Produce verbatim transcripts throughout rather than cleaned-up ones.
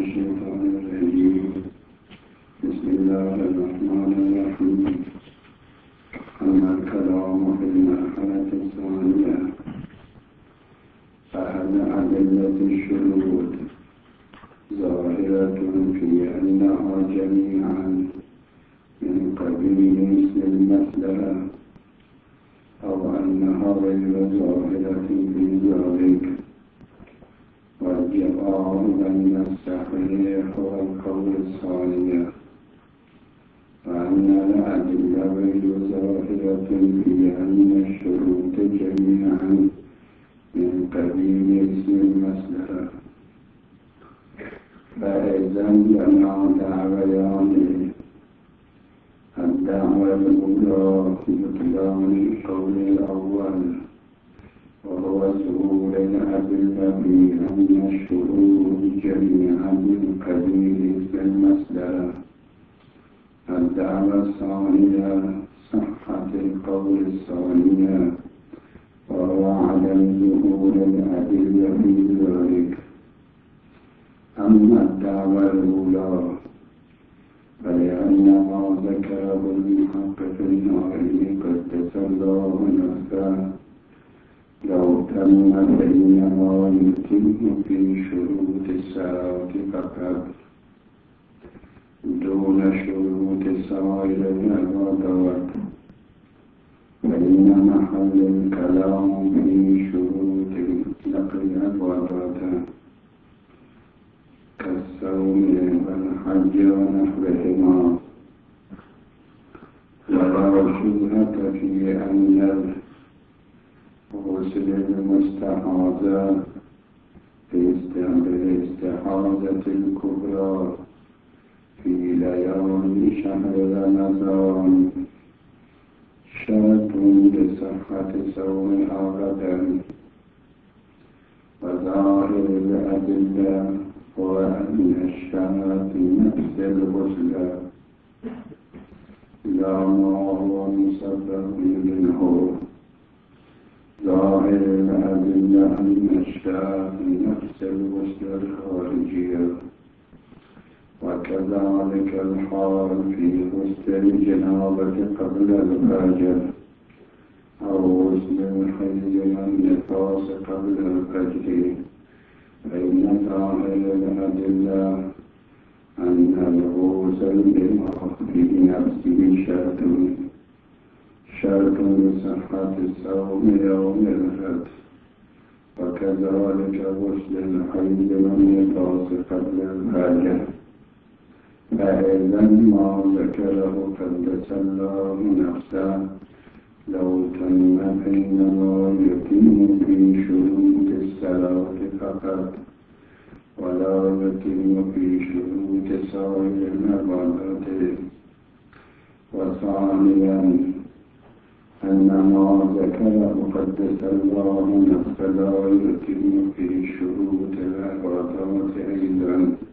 الشيطان الرجيم. بسم الله الرحمن الرحيم. أما الكلام في المرحلة الثانية فهل أدلة الشروط ظاهرة في أنها جميعا من قبيل اسم المسألة أو أنها غير ظاهرة في ذلك؟ والجواب أن الصحيح هو القول الثاني، وأن الأدلة غير ظاهرة في أن الشروط جميعا من قبيل اسم المسألة. فإذا لنا دعويان: الدعوة الأولى بطلان القول الأول، وهو ظهور الأدلة في أن الشروط جميعا من قبيل اسم المسألة. الدعوة الثانية صحة القول الثانية، وهو عدم ظهور الأدلة في ذلك. أما الدعوة الأولى فلأن ما ذكره المحقق النائي قدس الله نفسه لو تم فإنما يتم في شروط الصلاة فقط دون شروط سائر العبادات، فإن محل الكلام في شروط مطلق العبادات كالصوم والحج ونحوهما. ولا شبهة في أن الغسل المستحاضة في الاستحاضة الكبرى في ليالي شهر رمضان شرط لصحة صومها غدا. وظاهر الأدلة هو أن الشهر نفس الغسل لا ما هو مسبب منه. ظاهر الأدلة أن الشهر نفس الغسل الخارجية، وكذلك الحال في غسل الجنابة قبل الفجر أو غسل الحيض والنفاس قبل الفجر. فإن ظاهر الأدلة أن الغسل في نفسه شرط شرط لصحة الصوم يوم الغد، وكذلك غسل الحيض والنفاس قبل الفجر. فإذا ما ذكره قدس الله نفسه لو تم فإنما يتم في شروط الصلاة فقط ولا يتم في شروط سائر العبادات. وثانيا أن ما ذكره قدس الله نفسه لا يتم في شروط العبادات أيضا،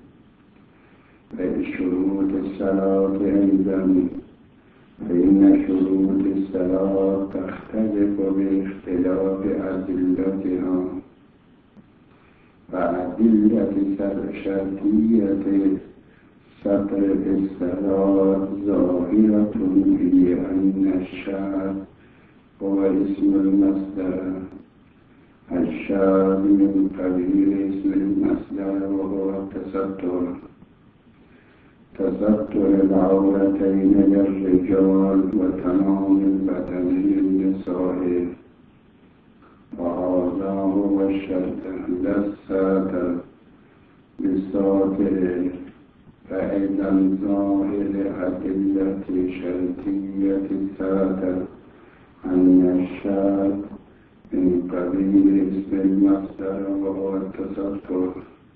شروط الصلاة أيضا، فإن شروط الصلاة تختلف باختلاف أدلتها. فأدلة شرطية سطر الصلاة ظاهرة في أن الشهر هو اسم المصدر الشاذ من قبيل اسم المصدر، وهو التستر تستر العورتين للرجال وتمام البدن للنساء. وهذا هو الشرط لا الساتر بالساتر. فإذا ظاهر أدلة شرطية الساتر أن الشرط من قبيل اسم المصدر وهو التستر.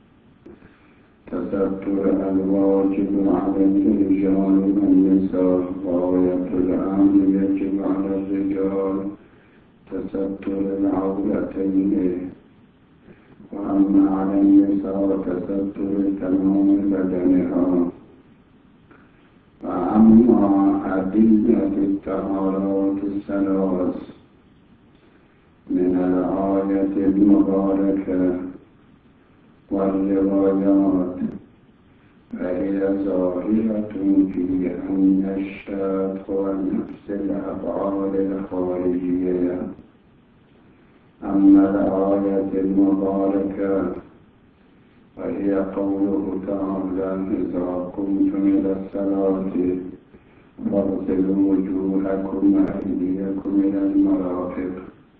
تستر الواجب على الرجال والنساء، غاية الأمر يجب على الرجال تستر العورتين، وأما على النساء تستر تمام بدنها. وأما أدلة الطهارات الثلاث من الآية المباركة والروايات فهي ظاهرة في أن الشاذ هو نفس الأفعال الخارجية. أما الآية المباركة وهي قوله تعالى: إذا قمتم إلى الصلاة فاغسلوا وجوهكم وأيديكم إلى المرافق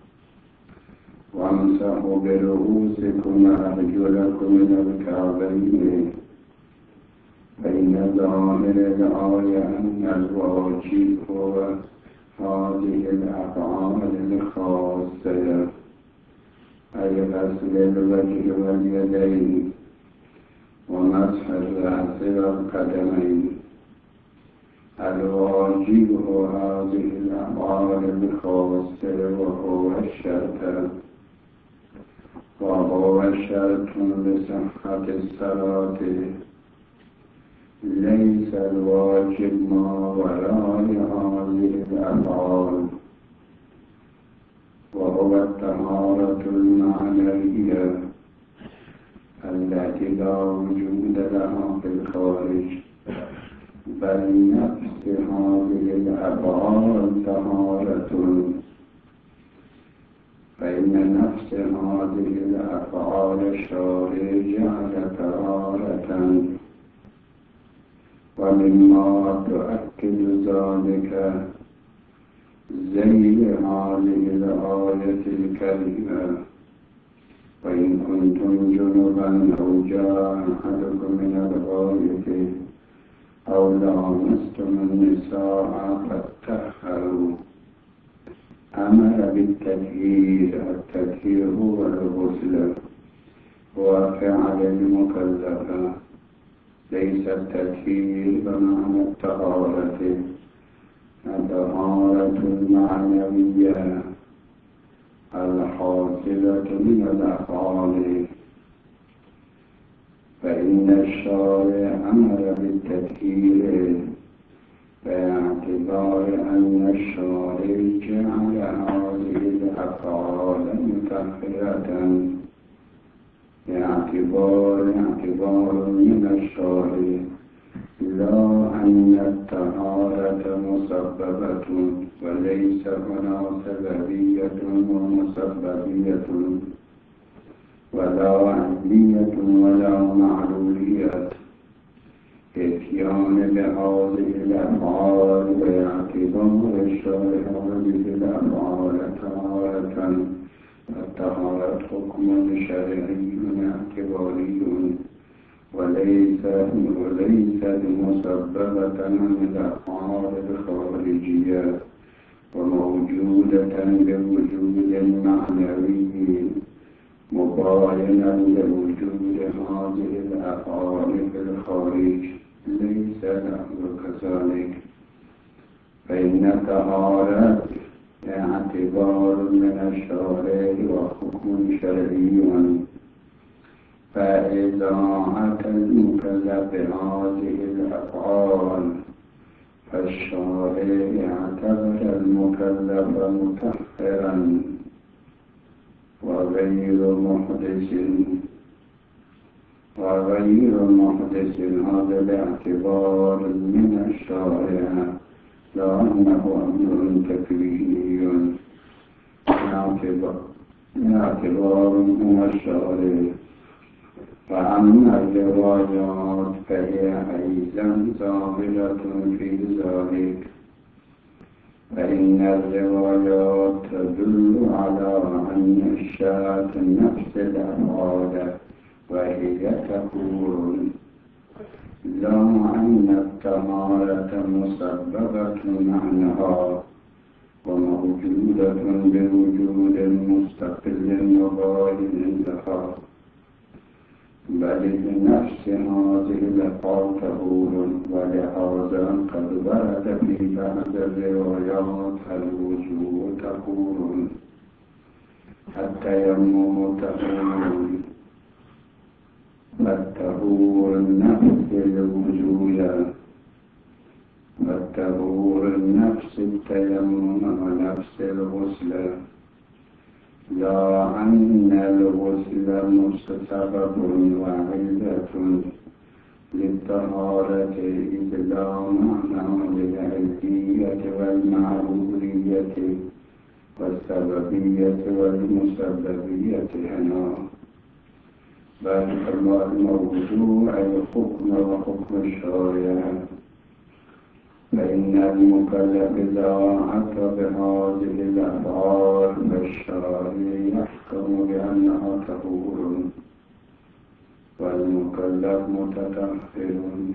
وامسحوا برؤوسكم وأرجلكم إلى الكعبين. فإن ظاهر الآية أن الواجب هو هذه الأفعال الخاصة، أي غسل الوجه واليدين ومسح الرأس والقدمين. الواجب هو هذه الأفعال الخاصة وهو الشرط، وهو شرط لصحة الصلاة. ليس الواجب ما وراء هذه الأفعال، وهو الطهارة المعنوية التي لا وجود لها في الخارج، بل نفس هذه الأفعال طهارة. فإن نفس هذه الأفعال الشارع جعل طهارة. ومما تؤكد ذلك زي هذه الآية الكريمة: وإن كنتم جنبا أو جاء أحدكم من الغائط أو لامستم النساء فاتطهروا. أمر بالتطهير. التطهير هو الغسل، هو فعل المكلف، ليس التطهير بمعنى الطهارة. الطهارة المعنوية الحاصلة من الأفعال. فإن الشارع أمر بالتطهير باعتبار أن الشارع جعل هذه الأفعال مطهرة، باعتبار اعتبار من الشارع، لا أن الطهارة مسببة، وليس هنا سببية ومسببية، ولا علمية ولا معلولية. إتيان بهذه الأفعال باعتبار الشارع هذه الأفعال طهارة. الطهارة حكم شرعي اعتباري، وليس وليست مسببة من الأفعال الخارجية، وموجودة بوجود معنوي مباينا لوجود هذه الأفعال في الخارج، ليس الأمر كذلك. فإن الطهارة اعتبار من الشارع وحكم شرعي. فإذا أتى المكلف بهذه الأفعال فالشارع اعتبر المكلف مطهرا وغير محدث وغير محدث هذا الاعتبار من الشارع، لا أنه أمر تكويني اعتبار من الشارع. فأما الروايات فهي أيضا ظاهرة في ذلك. فإن الروايات تدل على أن الشاة نفس الأفعال وهي تقول: لا أن الطهارة مسببة عنها وموجودة بوجود مستقل وباين لها، بل بنفس هذه الأفعال تقول. ولهذا قد ورد في بعض الروايات الوجوه تقول، التيمم تقول، والطهور نفس الوجوه، والطهور نفس التيمم ونفس الغسل، لا أن الغسل سبب وعلة للطهارة إذ لا معنى للعلمية والمعلولية والسببية والمسببية هنا، بل الموضوع الحكم وحكم الشارع. فإن المكلف إذا أتى بهذه الأفعال فالشارع يحكم بأنها طهور، والمكلف متطهر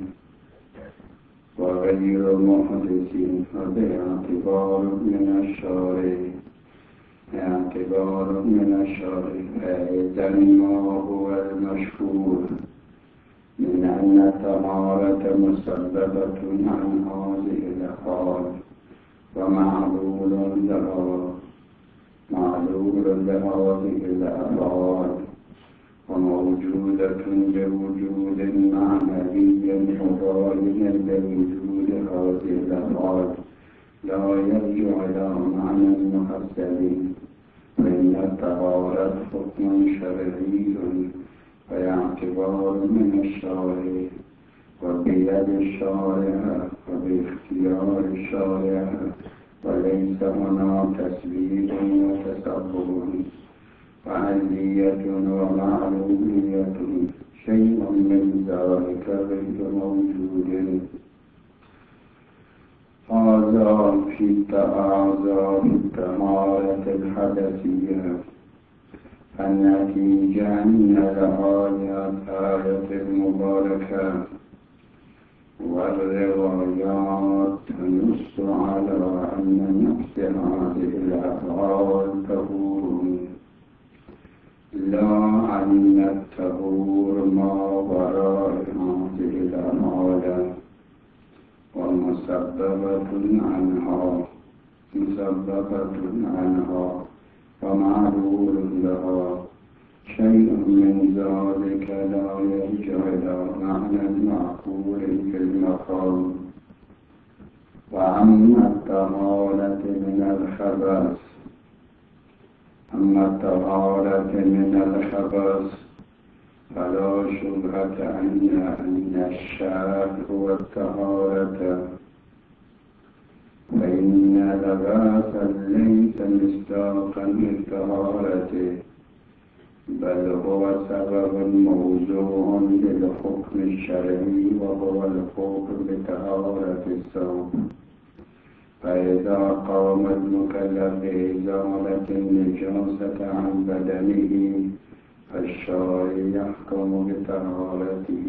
وغير محدث، فباعتبار من الشارع اعتبار من الشارع أيضا ما هو المشهور من أن الطهارة مسببة عن هذه الأفعال ومعلول لها معلول لهذه الأفعال، وموجودة بوجود معنوي مباين لوجود هذه الأفعال لا يرجع إلى معنى محسن. فإن الطهارة حكم شرعي فاعتبار من الشارع وبيد الشارع وباختيار الشارع، وليس هنا تسبيب وتسبب وعلية ومعلومية، شيء من ذلك غير موجود. هذا في الطهارة الحدثية. النتيجة أن الآيات المباركة والروايات تنص على أن نفس هذه الأفعال طهور، لا أن الطهور ما وراء هذه الأفعال ومسببة عنها مسببة عنها ومعلول لها، شيء من ذلك لا يرجع إلى معنى معقول في المقام. وأما الطهارة من الخبث أما الطهارة من الخبث فلا شبهة أن أن الشرع هو الطهارة، فإن لباسا ليس مصداقا للطهارة، بل هو سبب موضوع للحكم الشرعي، وهو الحكم بطهارة الثوب. فإذا قام المكلف بإزالة النجاسة عن بدنه فالشارع يحكم بطهارته،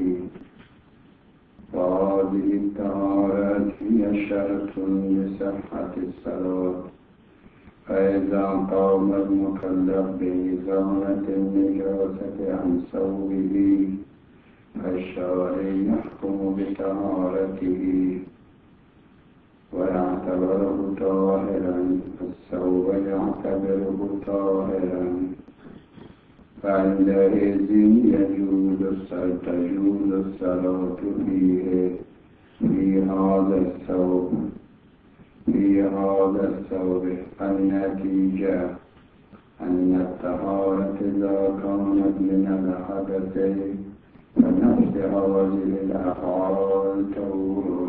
وهذه الطهارة هي شرط لصحة الصلاة. فإذا قام المكلف بإزالة النجاسة عن ثوبه فالشارع يحكم بطهارته ويعتبره طاهرا، الثوب يعتبره طاهرا، فعندئذ يجوز تجوز الصلاة فيه في هذا الثوب في هذا الثوب. النتيجة أن الطهارة إذا كانت من الحدث فنفس هذه الأفعال طهور.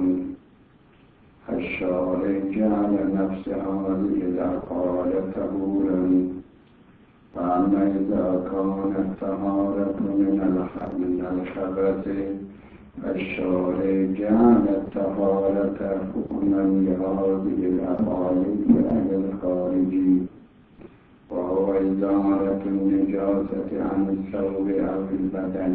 الشارع جعل نفس هذه الأفعال طهورا. فأما إذا كانت الطهارة من الخبث فالشارع جعل الطهارة حكما لهذه الأفعال الفعل الخارجي، وهو إزالة النجاسة عن الثوب أو البدن.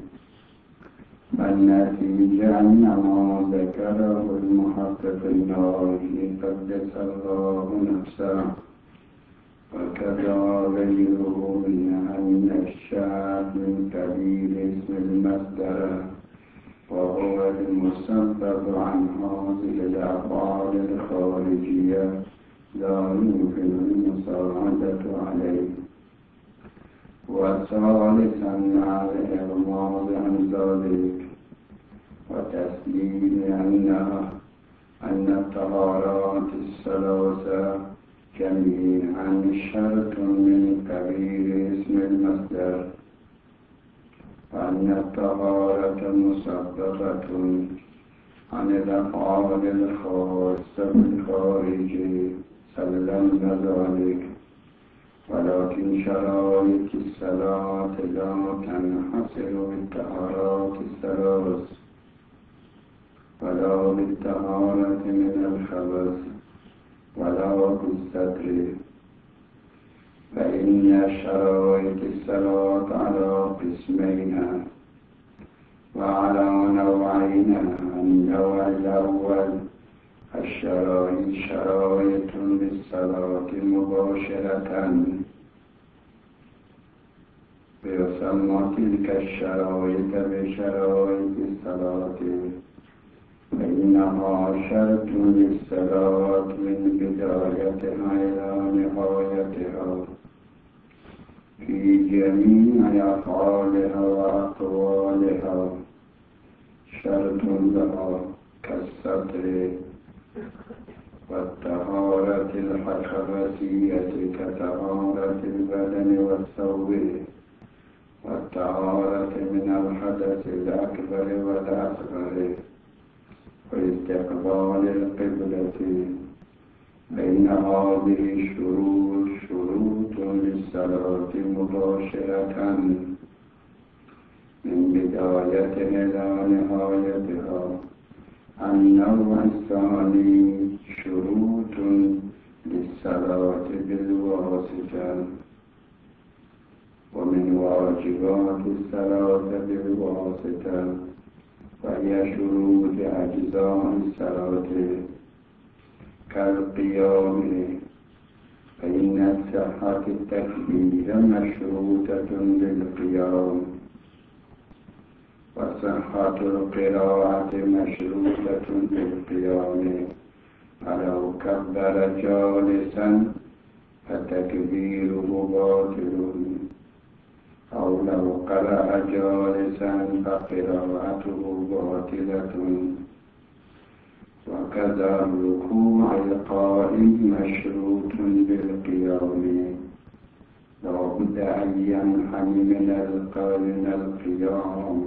النتيجة أن ما ذكره المحقق النووي قدس الله نفسه وكذا غيره من أن الشاذ من قبيل اسم المصدر، وهو المسبب عن هذه الأفعال الخارجية، لا يمكن المساعدة عليه. وثالثا على الإغماض عن ذلك وتسليم أنها أن الطهارات الثلاثة جميعا شرط من قبيل اسم المصدر، وأن الطهارة مسببة مسببة عن الأفعال الخاصة بالخارج سلمنا ذلك، ولكن شرائط الصلاة لا تنحصر بالطهارات الثلاث ولا بالطهارة من الخبث ولا بالستر، فإن شرائط الصلاة على قسمين وعلى نوعين. النوع الأول الشرائط شرائط للصلاة مباشرة، ويسمى تلك الشرائط بشرائط الصلاة، فإنها شرط للصلاة من بدايتها إلى نهايتها في جميع أفعالها وأقوالها، شرط لها كالستر والطهارة الخبثية كطهارة البدن والثوب، والطهارة من الحدث الأكبر والأصغر، واستقبال القبلة. فإن هذه الشروط شروط للصلاة مباشرة من بدايتها إلى نهايتها. النوع الثاني شروط للصلاة بالواسطة، ومن واجبات الصلاة بالواسطة وهي شروط أجزاء الصلاة كالقيام، فإن صحة التكبير مشروطة بالقيام، وصحة القراءة مشروطة بالقيام، فلو كبر جالسا فتكبيره باطل، أو لو قرأ جالسا فقراءته باطلة. وكذا الركوع القائم مشروط بالقيام، لا بد أن ينحني من القيام.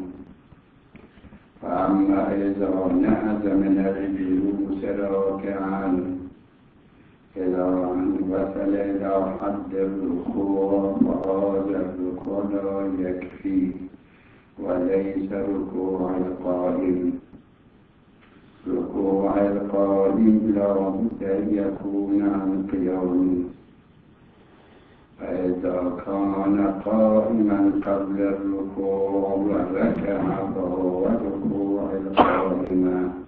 فأما إذا نهض من الجلوس راكعا إذا وصل إلى حد الركوع فهذا الركوع لا يكفي، وليس ركوع القائم. ركوع القائم لا بد أن يكون عن قيام، فإذا كان قائما قبل الركوع وركع فهو ركوع القائم،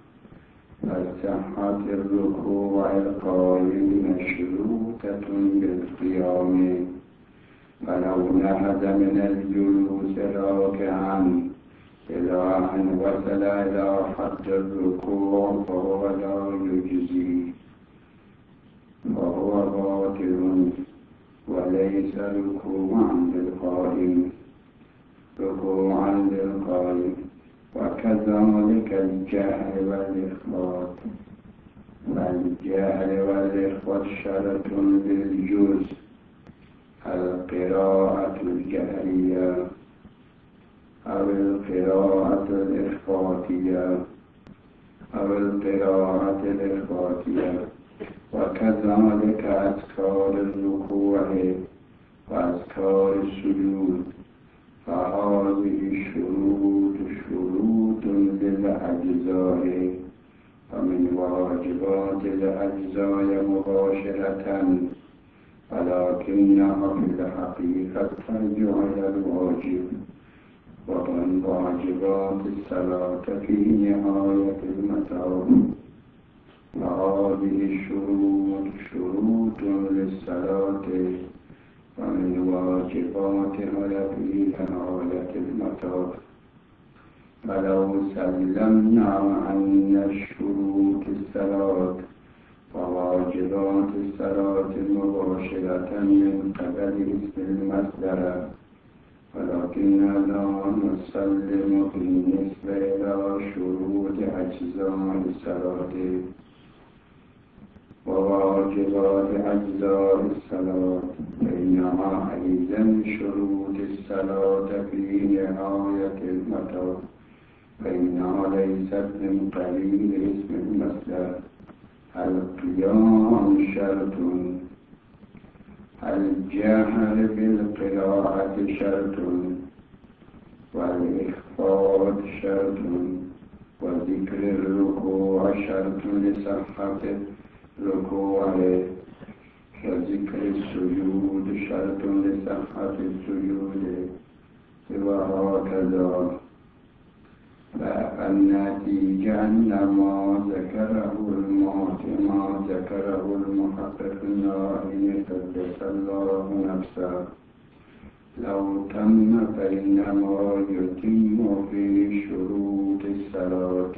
فصحة الركوع القائم مشروطة بالقيام. فلو نهض من الجلوس راكعا إلى أن وصل إلى حد الركوع فهو لا يجزي، فهو باطل وليس ركوعا للقائم ركوعا للقائم. وكذلك الجهل والإخبات، والجهل والإخبات شرط للجزء، القراءة الجهرية أو القراءة الإخباتية أو القراءة الإخباتية. وكذلك أذكار الركوع وأذكار السجود، فهذه الشروط شروط للأجزاء، ومن واجبات الأجزاء مباشرة، ولكنها في الحقيقة ترجع إلى الواجب. ومن واجبات الصلاة في نهاية المطاف، وهذه الشروط شروط للصلاة، ومن واجباتها في نهاية المطاف. فلو سلمنا عن شروط الصلاة وواجبات الصلاة مباشرة من قبل اسم المصدر، ولكننا لا نسلم بالنسبة إلى شروط أجزاء الصلاة وواجبات أجزاء الصلاة، فإنها أيضا شروط الصلاة في نهاية المطاف، فإن وليست من قليل اسم المصدر. القيام شرط. الجهر بالقراءة شرط، والإخفاض شرط، وذكر الركوع شرط لصحة الركوع، وذكر السجود شرط لصحة السجود، وهكذا. فالنتيجة أن ما ذكره ما ذكره المحقق النائم قدس الله نفسه لو تم فإنما يتم في شروط الصلاة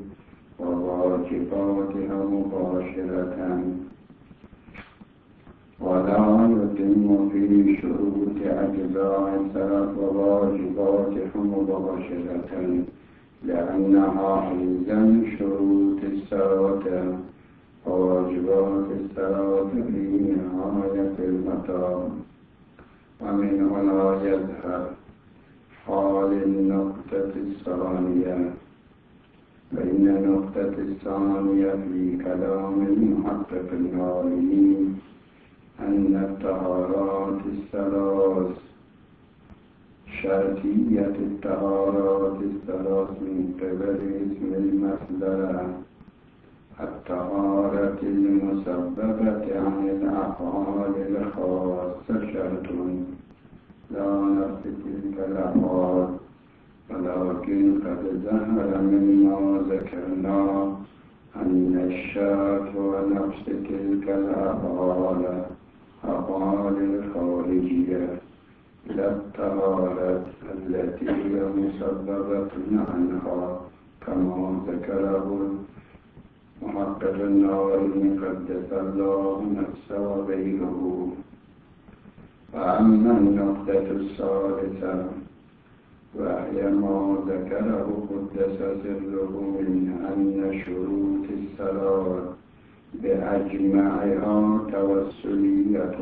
وواجباتها مباشرة، ولا يتم في شروط أجزاء الصلاة وواجباتها مباشرة، لأنها أيضا شروط الصلاة وواجبات الصلاة في نهاية المطاف. ومن هنا يظهر حال النقطة الثانية. فإن النقطة الثانية في كلام المحقق النائم أن الطهارات الثلاث شرطية الطهارات الثلاث من قبل اسم المصدر الطهارة المسببة عن الأفعال الخاصة شرط لا نفس تلك الأفعال، ولكن قد ظهر مما ذكرنا أن الشرط ونفس تلك الأفعال أفعال الخارجية لا الطهارة التي هي مسببة عنها، كما ذكره محقق النائم قدس الله نفسه وغيره. وأما النقطة الثالثة وهي ما ذكره قدس سره من أن شروط الصلاة بأجمعها توسلية،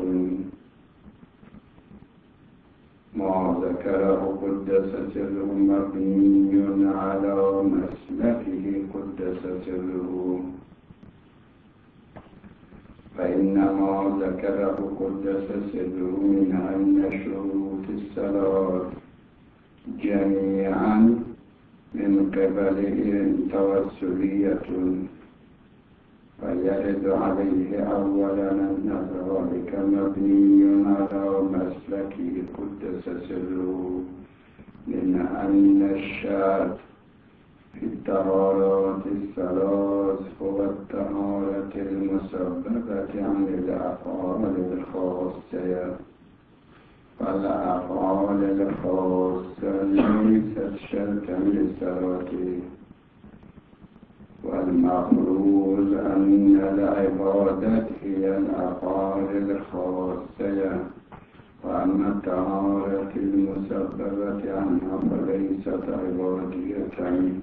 ما ذكره قدس سره مبني على مسلكه قدس سره. فإن ما ذكره قدس سره من أن شروط الصلاة جميعا من قبله توسلية، فيرد عليه أولا أن ذلك مبني على مسلكه قدس سره، من أن الشرط في الطهارات الثلاث هو الطهارة المسببة عن الأفعال الخاصة، فالأفعال الخاصة ليست شرطا للصلاة. والمفروض أن العبادة هي الأفعال الخاصة، وأما الطهارة المسببة عنها فليست عبادية،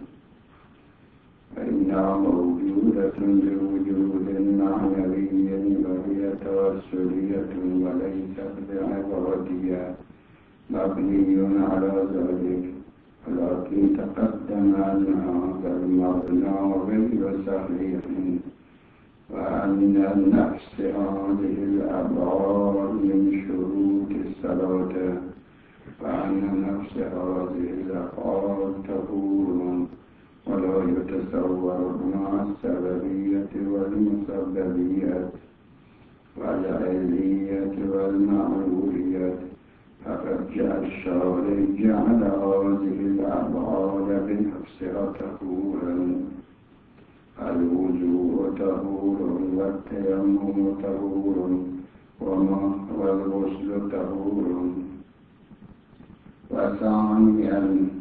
فإنها موجودة بوجود معنوي وهي توسلية وليست بعبادية مبني على ذلك. ولكن تقدم أن هذا المبنى غير صحيح، وأن نفس هذه الأفعال من شروط الصلاة، وأن نفس هذه الأفعال تفور ولا يتصور مع السببية والمسببية والعلية والمعلولية. فقد جعل الشارع جعل هذه الأفعال بنفسها تفورا. الوضوء طهور، والتيمم طهور، والغسل طهور. وثانيا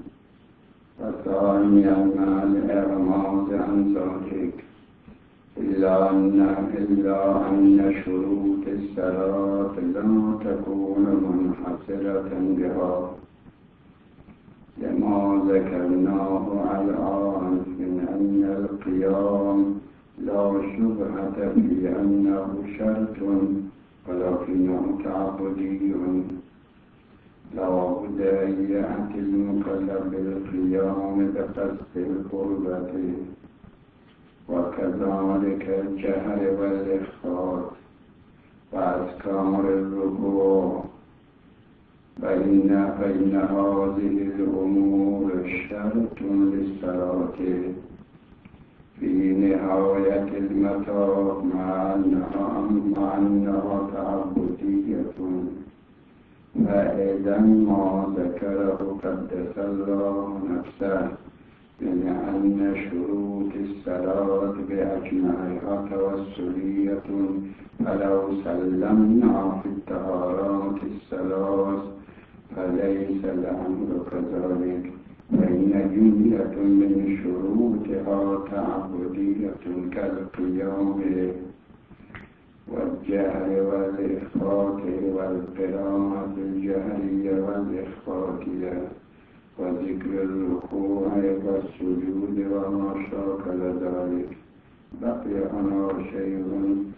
وثانيا مع الإغماض عن ذلك إلا أن إلا أن شروط الصلاة لا تكون منحصرة بها، لما ذكرناه الآن من أن القيام لا شبهة في أنه شرط ولكنه تعبدي، لابد أن يأتي المكلف بالقيام بقصد القربة، وكذلك الجهر والإخفاء وأذكار الركوع، فإن فإن هذه الأمور شرط للصلاة في نهاية المطاف، مع أنها مع أنها تعبدية. فإذا ما ذكره قدس الله نفسه من أن شروط الصلاة بأجمعها توسلية، فلو سلمنا في الطهارات الثلاث فليس الأمر كذلك، فإن جملة من شروطها تعبدية كالقيام والجهر والإخفاء والقراءة الجهرية والإخفاء وذكر الركوع والسجود وما شاكل ذلك. بقي هنا شيء